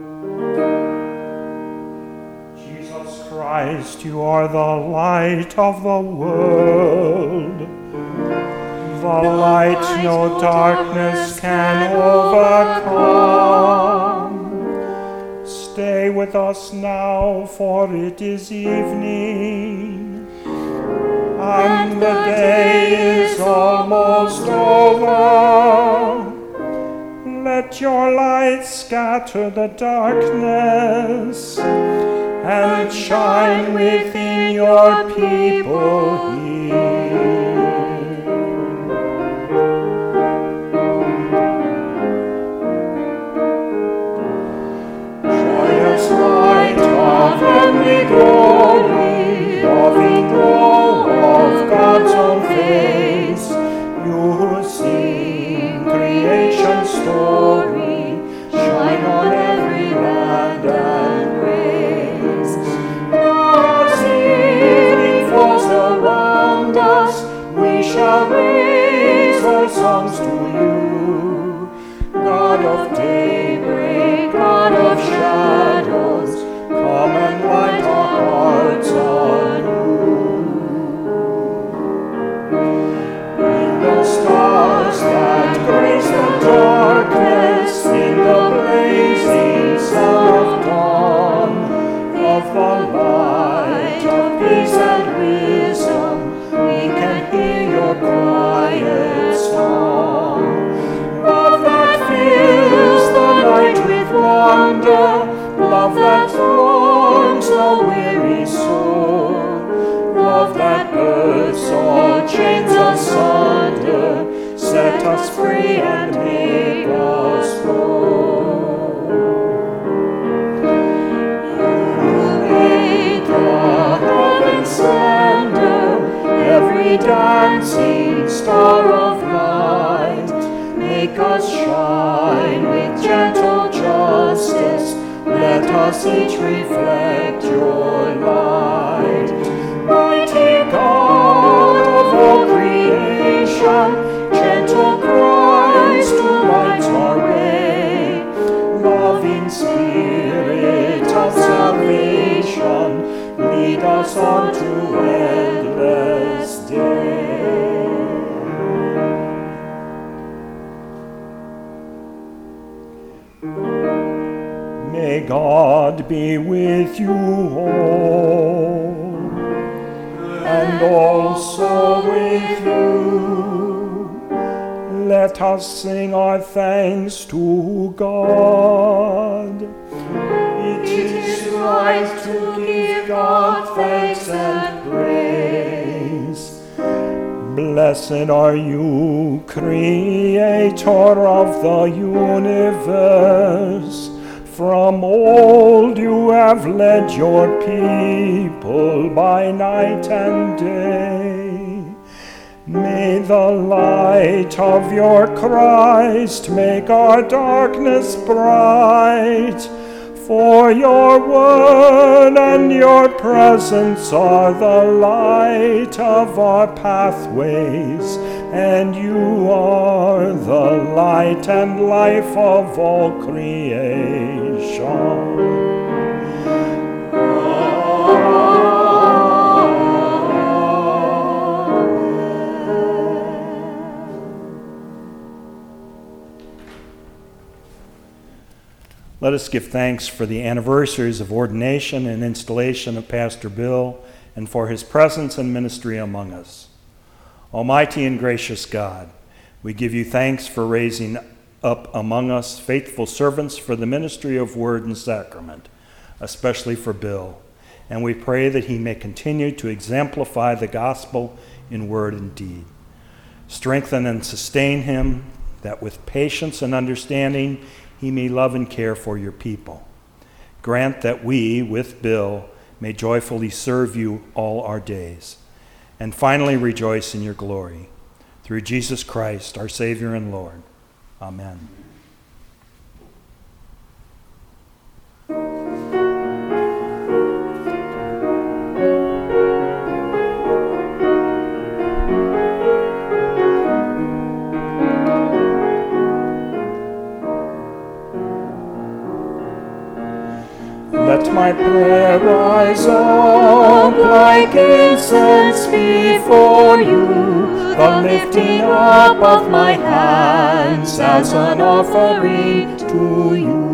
Jesus Christ, you are the light of the world. The light no darkness can overcome. Stay with us now, for it is evening, and the day is almost over. Let your light scatter the darkness and shine within your people here. Joyous light of heavenly glory, loving glow of God's own face, you who sing creation's story, shine on every land and race. As evening falls around us, we shall raise our songs to you. God of daybreak, God of shadows, come and light our hearts anew. In the stars that grace the darkness, in the blazing sun of dawn, of the light of peace and wisdom, we can hear your quiet song. Love that fills the night with wonder, love that warms the weary soul, love that bursts all chains asunder, set us free and make us whole. You made the heavens slender, every dancing star of light. Make us shine with gentle justice, let us each reflect your light. Mighty God of all creation, gentle Christ who lights our way, loving Spirit of salvation, lead us on to endless day. May God be with you all, and also with you. Let us sing our thanks to God. It is right to give God thanks and praise. Blessed are you, Creator of the universe. From old you have led your people by night and day. May the light of your Christ make our darkness bright. For your word and your presence are the light of our pathways, and you are the light and life of all creation. Let us give thanks for the anniversaries of ordination and installation of Pastor Bill and for his presence and ministry among us. Almighty and gracious God, we give you thanks for raising up among us faithful servants for the ministry of word and sacrament, especially for Bill. And we pray that he may continue to exemplify the gospel in word and deed. Strengthen and sustain him, that with patience and understanding he may love and care for your people. Grant that we, with Bill, may joyfully serve you all our days, and finally rejoice in your glory. Through Jesus Christ, our Savior and Lord. Amen. Let my prayer rise up like incense before you, the lifting up of my hands as an offering to you.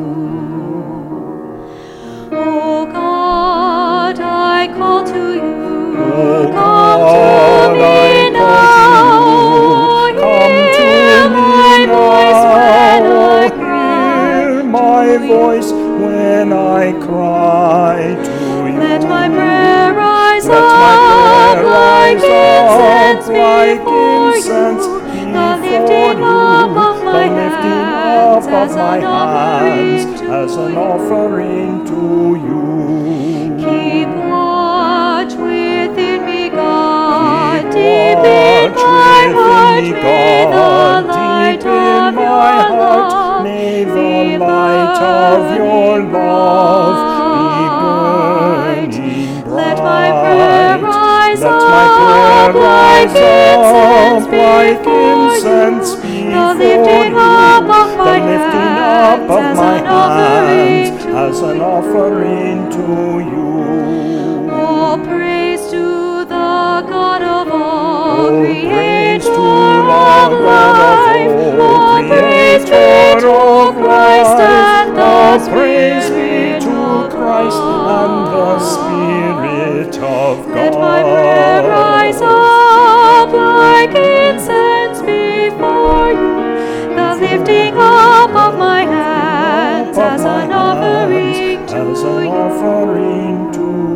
O God, I call to you. O Come God, to me I now. call to you. Come to Hear me my voice when now. I cry Hear my to you. voice when I cry to you. Let my prayer rise Let my up prayer like rise up incense like before incense you, before the lifting you, up of the my lifting hands up as of my an hands offering to as an you. offering to you. Keep watch within me, God, Keep deep in watch my within heart, me, may the God, light deep in of my your heart. love May the be light of your burning love be bright. burning bright. Let my prayer rise Let my prayer up like rise up incense like before incense you, before the lifting you, up of the my lifting up hands of as my an offering hands to as an offering to you. all praise to the God of all, Oh, praise to creator the of God life. of All all, praise be creator to of Christ life. and the All praise be Spirit to of Christ and the God. Spirit of Let my prayer rise God. up like incense before you, the lifting up of my hands as an offering to as an you. offering to you.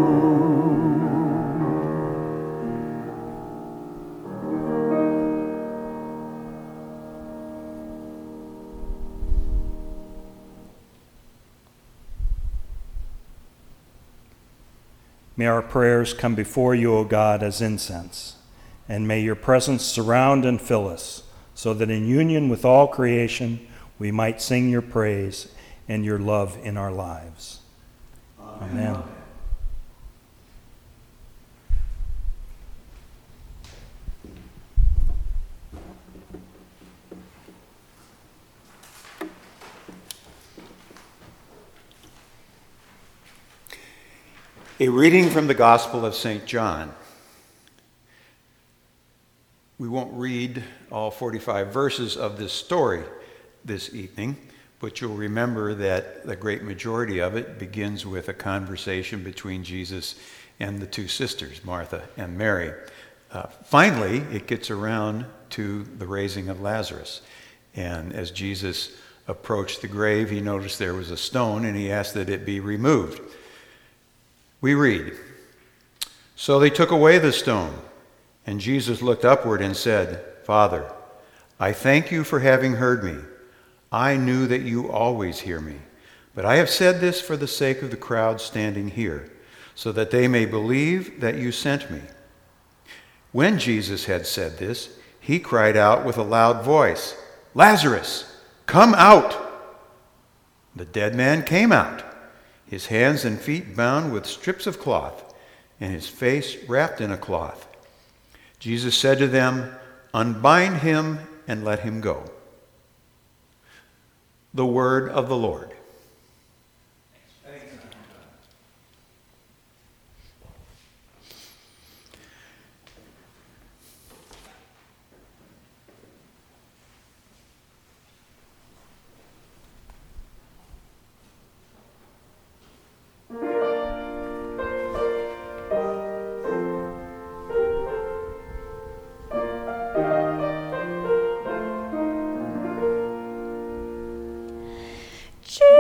May our prayers come before you, O God, as incense, and may your presence surround and fill us, so that in union with all creation we might sing your praise and your love in our lives. Amen. A reading from the Gospel of St. John. We won't read all 45 verses of this story this evening, but you'll remember that the great majority of it begins with a conversation between Jesus and the two sisters, Martha and Mary. Finally, it gets around to the raising of Lazarus. And as Jesus approached the grave, he noticed there was a stone, and he asked that it be removed. We read, "So they took away the stone, and Jesus looked upward and said, 'Father, I thank you for having heard me. I knew that you always hear me, but I have said this for the sake of the crowd standing here, so that they may believe that you sent me.' When Jesus had said this, he cried out with a loud voice, 'Lazarus, come out!' The dead man came out, his hands and feet bound with strips of cloth, and his face wrapped in a cloth. Jesus said to them, 'Unbind him and let him go.'" The word of the Lord. Jesus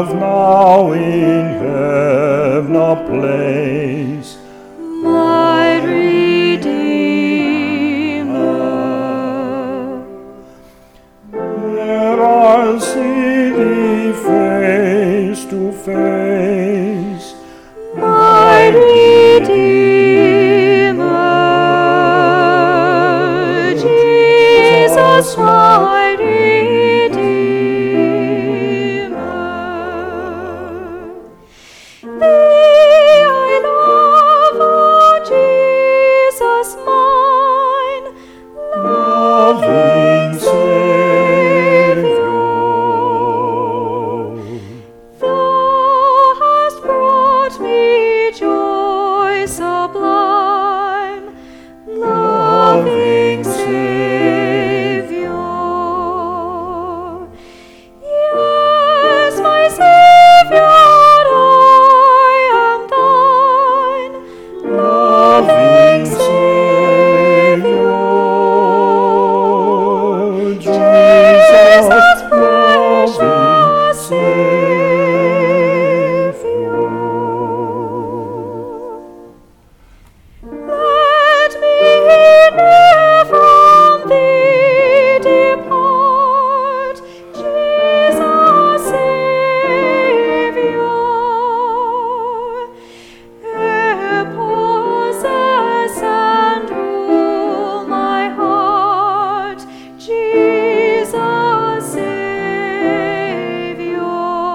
have now in heaven a place. My Redeemer. There I'll see thee face to face. My Redeemer, Jesus, my Redeemer. Thee I love, O Jesus mine, Loving Savior. Thou hast brought me joy sublime, loving Savior. Yes, my Savior, I am thine, loving Savior. Jesus, precious Savior. Let me never from thee depart, Jesus, Savior. Possess and rule my heart, Jesus, Savior.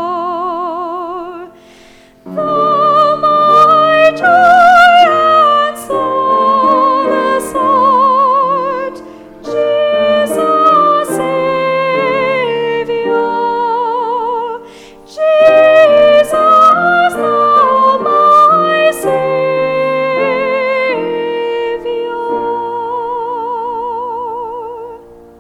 Thou my joy and solace art, Jesus, Savior. Jesus, thou my Savior.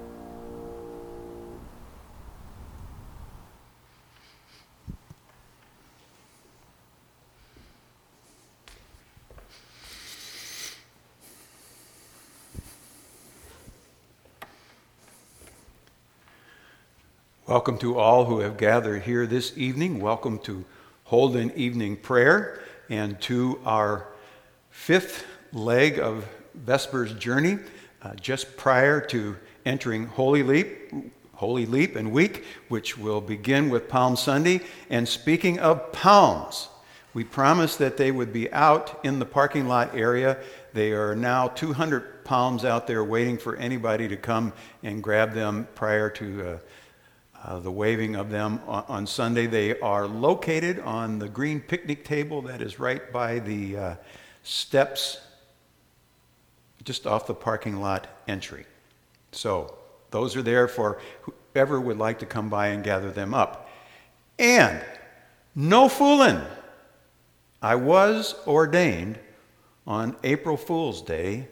Welcome to all who have gathered here this evening. Welcome to Holden Evening Prayer and to our fifth leg of Vespers journey, just prior to entering Holy Leap and Week, which will begin with Palm Sunday. And speaking of palms, we promised that they would be out in the parking lot area. They are now 200 palms out there waiting for anybody to come and grab them prior to the waving of them on Sunday. They are located on the green picnic table that is right by the steps just off the parking lot entry. So those are there for whoever would like to come by and gather them up. And no fooling, I was ordained on April Fool's Day,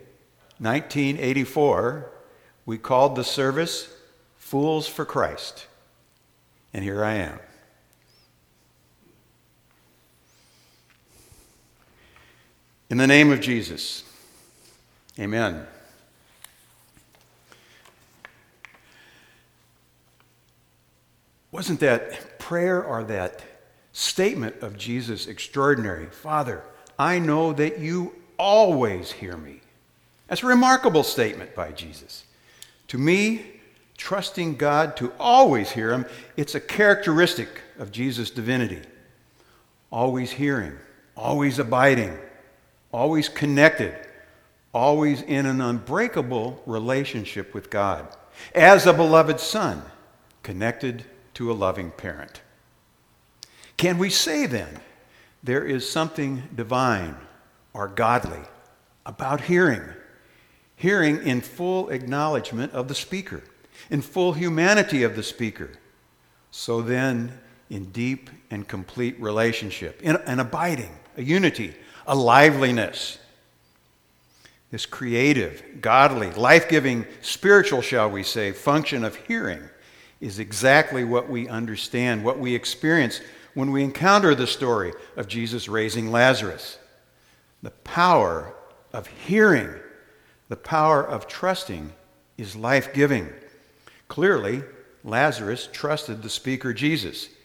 1984. We called the service Fools for Christ. And here I am. In the name of Jesus, amen. Wasn't that prayer or that statement of Jesus extraordinary? Father, I know that you always hear me. That's a remarkable statement by Jesus. To me, trusting God to always hear him, it's a characteristic of Jesus' divinity. Always hearing, always abiding, always connected, always in an unbreakable relationship with God. As a beloved son, connected to a loving parent. Can we say then there is something divine or godly about hearing? Hearing in full acknowledgement of the speaker, in full humanity of the speaker. So then, in deep and complete relationship, in an abiding, a unity, a liveliness. This creative, godly, life-giving, spiritual, shall we say, function of hearing is exactly what we understand, what we experience when we encounter the story of Jesus raising Lazarus. The power of hearing, the power of trusting is life-giving. Clearly, Lazarus trusted the speaker Jesus.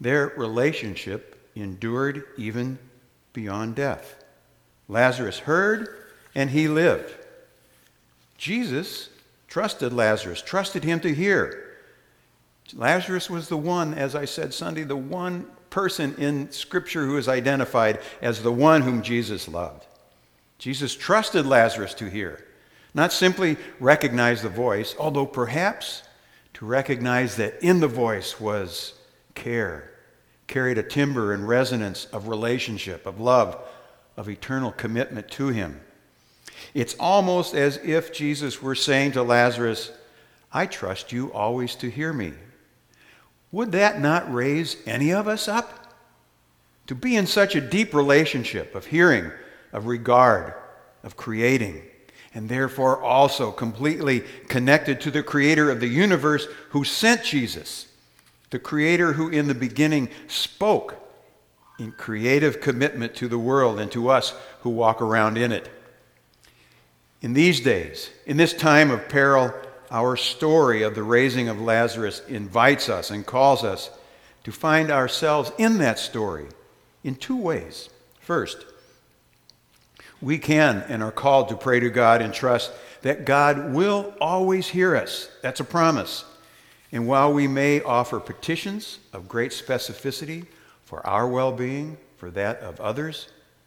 Their relationship endured even beyond death. Lazarus heard, and he lived. Jesus trusted Lazarus, trusted him to hear. Lazarus was the one, as I said Sunday, the one person in Scripture who is identified as the one whom Jesus loved. Jesus trusted Lazarus to hear, not simply recognize the voice, although perhaps to recognize that in the voice was care, carried a timbre and resonance of relationship, of love, of eternal commitment to him. It's almost as if Jesus were saying to Lazarus, I trust you always to hear me. Would that not raise any of us up? To be in such a deep relationship of hearing, of regard, of creating, and therefore also completely connected to the Creator of the universe who sent Jesus, the Creator who in the beginning spoke in creative commitment to the world and to us who walk around in it. In these days, in this time of peril, our story of the raising of Lazarus invites us and calls us to find ourselves in that story in two ways. First, we can and are called to pray to God and trust that God will always hear us. That's a promise. And while we may offer petitions of great specificity for our well-being, for that of others,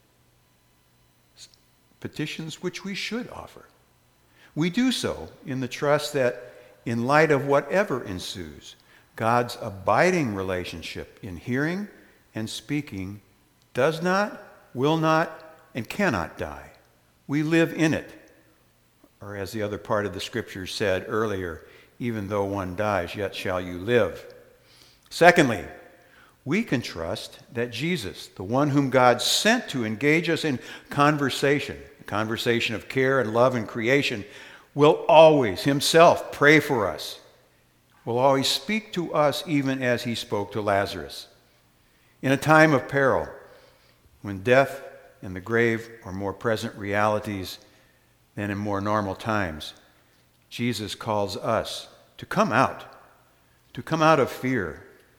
petitions which we should offer, we do so in the trust that in light of whatever ensues, God's abiding relationship in hearing and speaking does not, will not, and cannot die. We live in it. Or as the other part of the scripture said earlier, even though one dies, yet shall you live. Secondly, we can trust that Jesus, the one whom God sent to engage us in conversation, a conversation of care and love and creation, will always himself pray for us, will always speak to us even as he spoke to Lazarus. In a time of peril, when death and the grave are more present realities than in more normal times, Jesus calls us to come out of fear,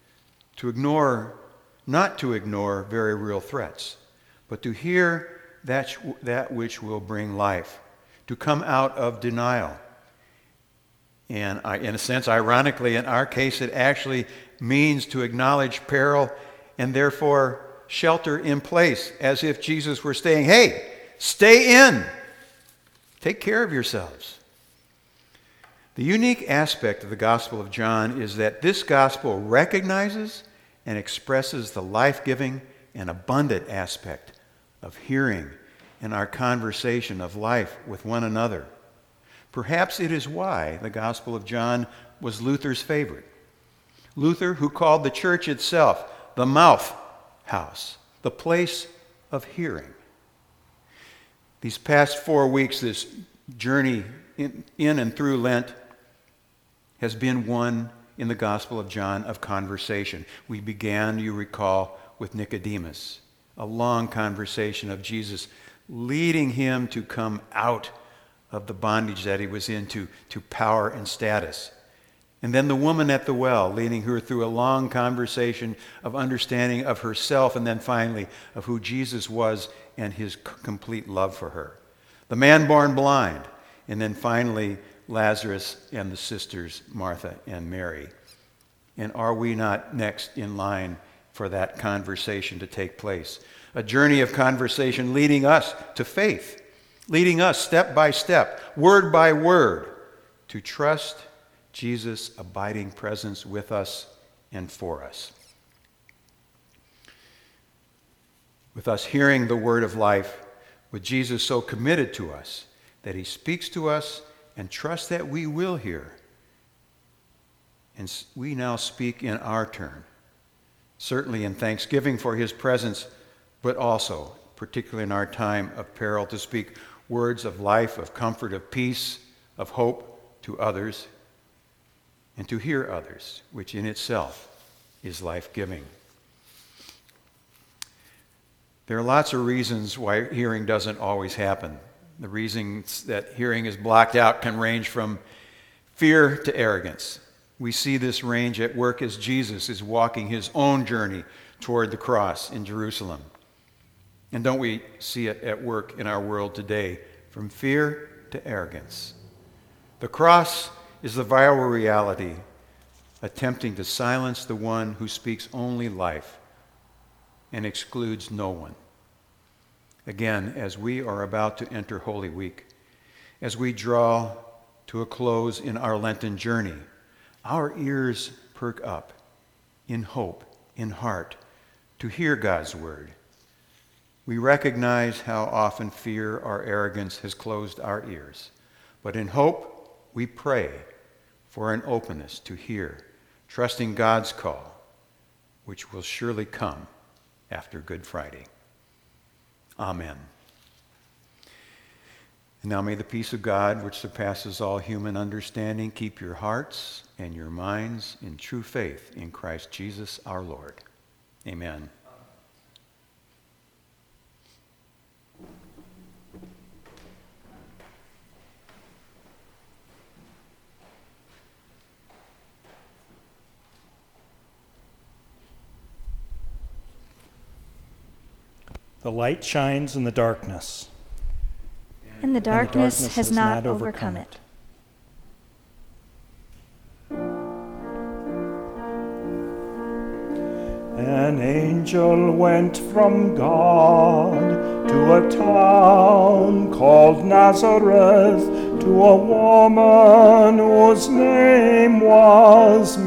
not to ignore very real threats, but to hear that which will bring life, to come out of denial. And in a sense, ironically, in our case, it actually means to acknowledge peril and therefore shelter in place, as if Jesus were saying, hey, stay in. Take care of yourselves. The unique aspect of the Gospel of John is that this gospel recognizes and expresses the life-giving and abundant aspect of hearing in our conversation of life with one another. Perhaps it is why the Gospel of John was Luther's favorite. Luther, who called the church itself the mouth house, the place of hearing. These past 4 weeks, this journey in and through Lent has been one in the Gospel of John of conversation. We began, you recall, with Nicodemus, a long conversation of Jesus leading him to come out of the bondage that he was in to power and status. And then the woman at the well, leading her through a long conversation of understanding of herself, and then finally of who Jesus was and his complete love for her. The man born blind, and then finally Lazarus and the sisters Martha and Mary. And are we not next in line for that conversation to take place? A journey of conversation leading us to faith, leading us step by step, word by word, to trust Jesus' abiding presence with us and for us. With us hearing the word of life, with Jesus so committed to us that he speaks to us and trust that we will hear. And we now speak in our turn, certainly in thanksgiving for his presence, but also, particularly in our time of peril, to speak words of life, of comfort, of peace, of hope to others, and to hear others, which in itself is life-giving. There are lots of reasons why hearing doesn't always happen. The reasons that hearing is blocked out can range from fear to arrogance, We see this range at work as Jesus is walking his own journey toward the cross in Jerusalem. And don't we see it at work in our world today, from fear to arrogance? The cross is the viral reality, attempting to silence the one who speaks only life and excludes no one. Again, as we are about to enter Holy Week, as we draw to a close in our Lenten journey, our ears perk up in hope, in heart, to hear God's word. We recognize how often fear or arrogance has closed our ears, but in hope, we pray for an openness to hear, trusting God's call, which will surely come after Good Friday. Amen. And now may the peace of God, which surpasses all human understanding, keep your hearts and your minds in true faith in Christ Jesus our Lord. Amen. The light shines in the darkness, and the darkness has not overcome it. An angel went from God to a town called Nazareth, to a woman whose name was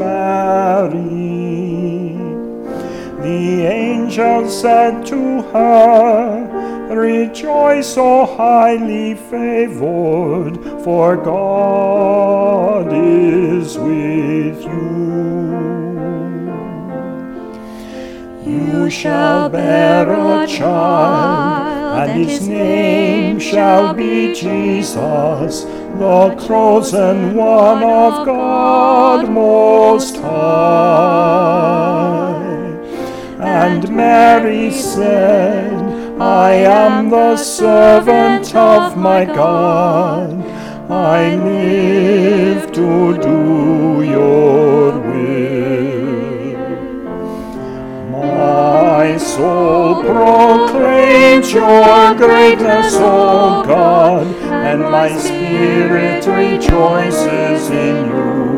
Mary. The angel said to her, "Rejoice, O highly favored, for God is with you. You shall bear a child, and his name shall be Jesus, the chosen one of God Most High." And Mary said, "I am the servant of my God. I live to do your will." My soul proclaims your greatness, O God, and my spirit rejoices in you.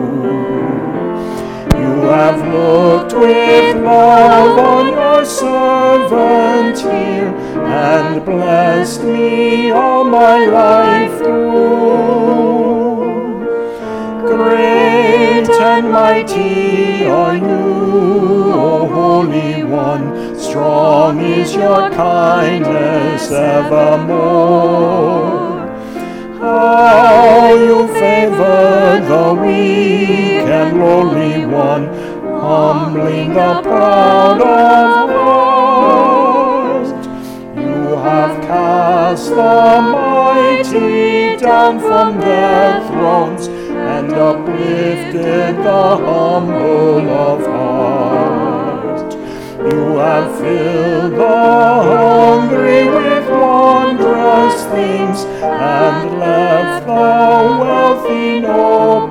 You have looked with love on your servant here, and blessed me all my life through. Great and mighty are you, O Holy One, strong is your kindness evermore. How you favor the weak and lowly one, humbling the proud of heart. You have cast the mighty down from their thrones, and uplifted the humble of heart. You have filled the hungry with wondrous things, and left the wealthy no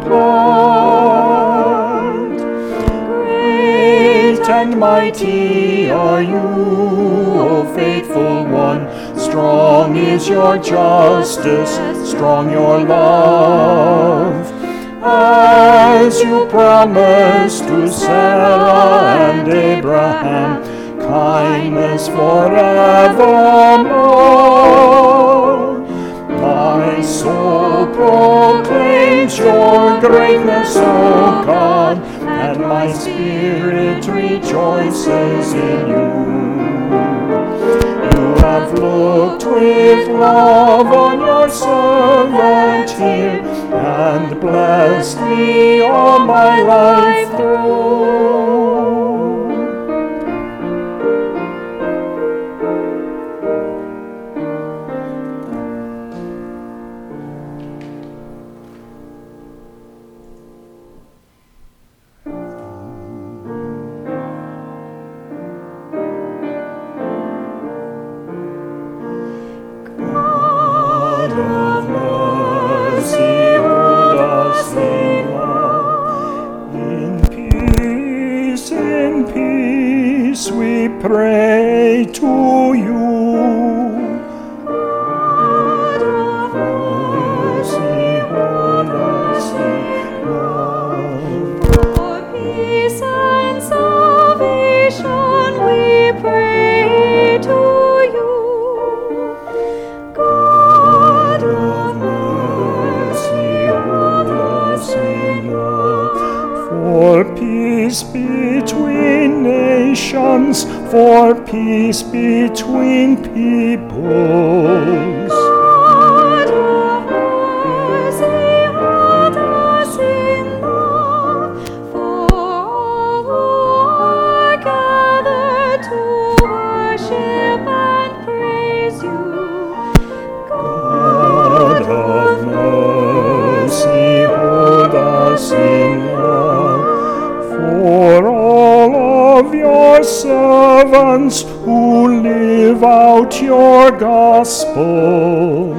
plight. Great and mighty are you, O faithful one, strong is your justice, strong your love. As you promised to Sarah and Abraham, kindness forevermore. My soul proclaims your greatness, O God, and my spirit rejoices in you. You have looked with love on your servant here, and blessed me all my life through. peace we pray to you. God of Mercy, hold us in love. For peace and salvation we pray to you. God of mercy, hold us in love. For peace between nations, for peace between peoples. God of mercy, hold us in love, for all who are gathered to worship and praise you. God of mercy, hold us in love. For all of your servants who live out your gospel.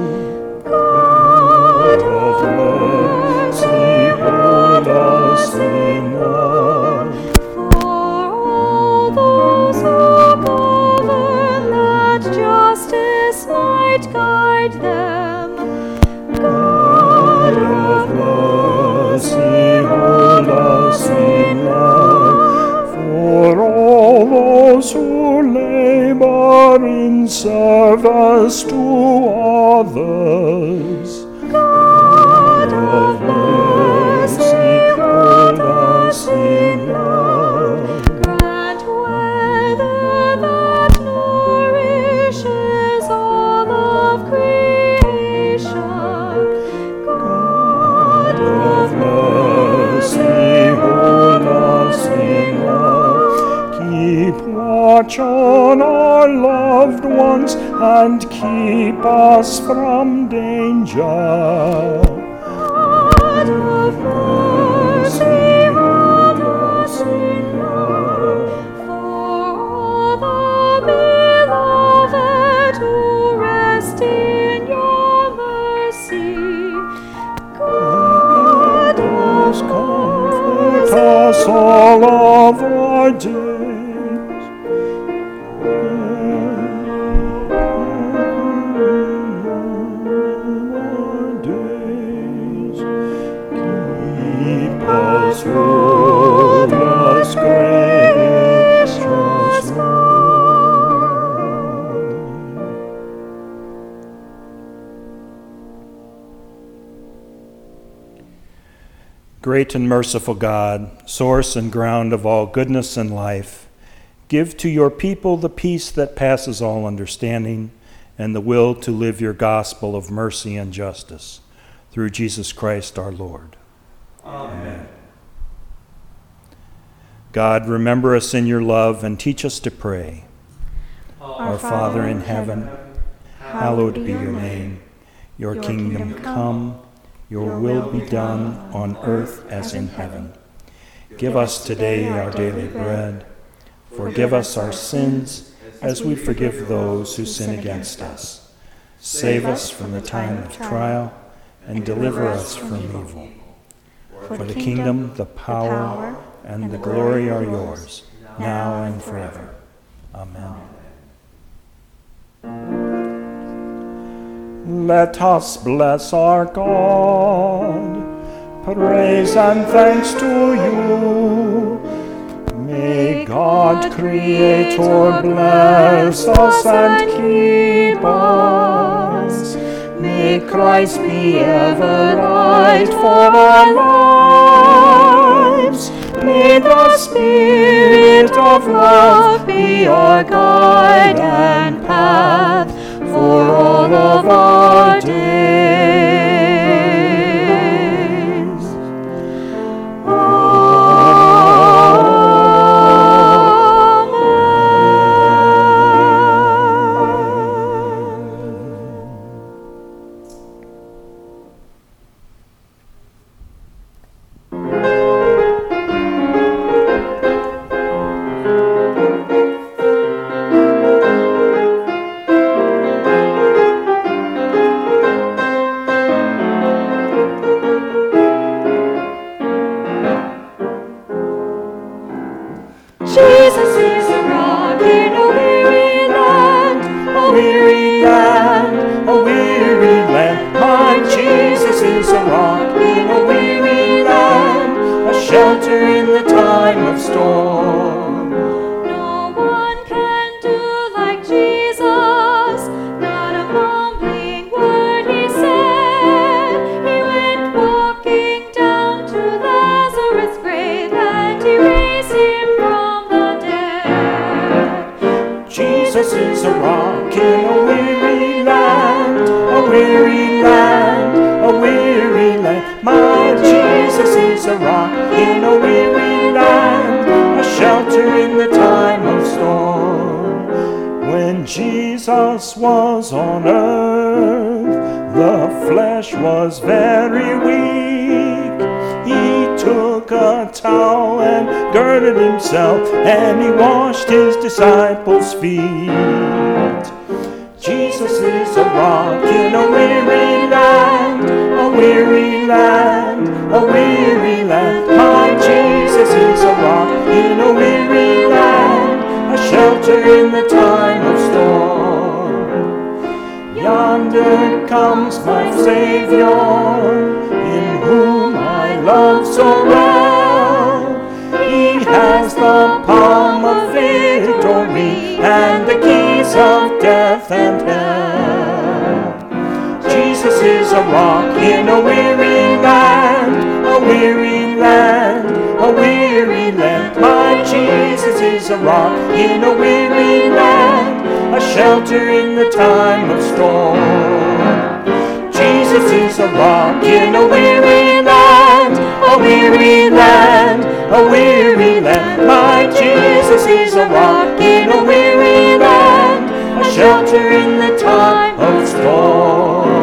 God of mercy, hold us in love. For all those who govern, that justice might guide them. God of of mercy, hold us in love. For all those who labor in service to others. God of mercy, hold us in love. Grant weather that nourishes all of creation. God of mercy, hold us in love. Keep watch on our loved ones and keep us from danger. God of mercy, hold us in love. For all the beloved who rest in your mercy. God of Comfort us all of our days. Keep us, rule us, gracious Lord. Great and merciful God, source and ground of all goodness and life, give to your people the peace that passes all understanding and the will to live your gospel of mercy and justice. Through Jesus Christ our Lord. Amen. God, remember us in your love and teach us to pray. Our Father in heaven, hallowed be your name. Your kingdom come, your will be done on earth as in heaven. Give us today our daily bread. Forgive us our sins as we forgive those who sin against us. Save us from the time of trial and deliver us from evil. For the kingdom, the power, and the glory are yours, now and forever. Amen. Let us bless our God. Praise and thanks to you. May God, Creator, bless us and keep us. May Christ be ever light for our lives. May the Spirit of love be our guide and path for all of our days. Jesus is a rock in a weary land, a weary land, a weary land. My Jesus is a rock in a weary land, a shelter in the time of storm. No one can do like Jesus, not a mumbling word he said. He went walking down to Lazarus' grave and he raised him from the dead. Jesus is a rock in a weary land, a weary land, a weary land. My Jesus is a rock in a weary land, a shelter in the time of storm. When Jesus was on earth, the flesh was very weak. He took a towel and girded himself, and he washed his disciples' feet. Jesus is a rock in a weary land, a weary land, a weary land. My Jesus is a rock in a weary land, a shelter in the time of storm. Yonder comes my Savior, in whom I love so well. He has the palm of victory and the keys of death and hell. Jesus is a rock in a weary land, a weary land, a weary land. My Jesus is a rock in a weary land, a shelter in the time of storm. Jesus is a rock in a weary land, a weary land, a weary land. My Jesus is a rock in a weary land, a shelter in the time of storm.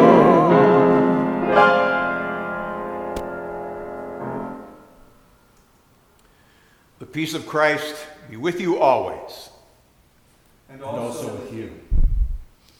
The peace of Christ be with you always. And also with you.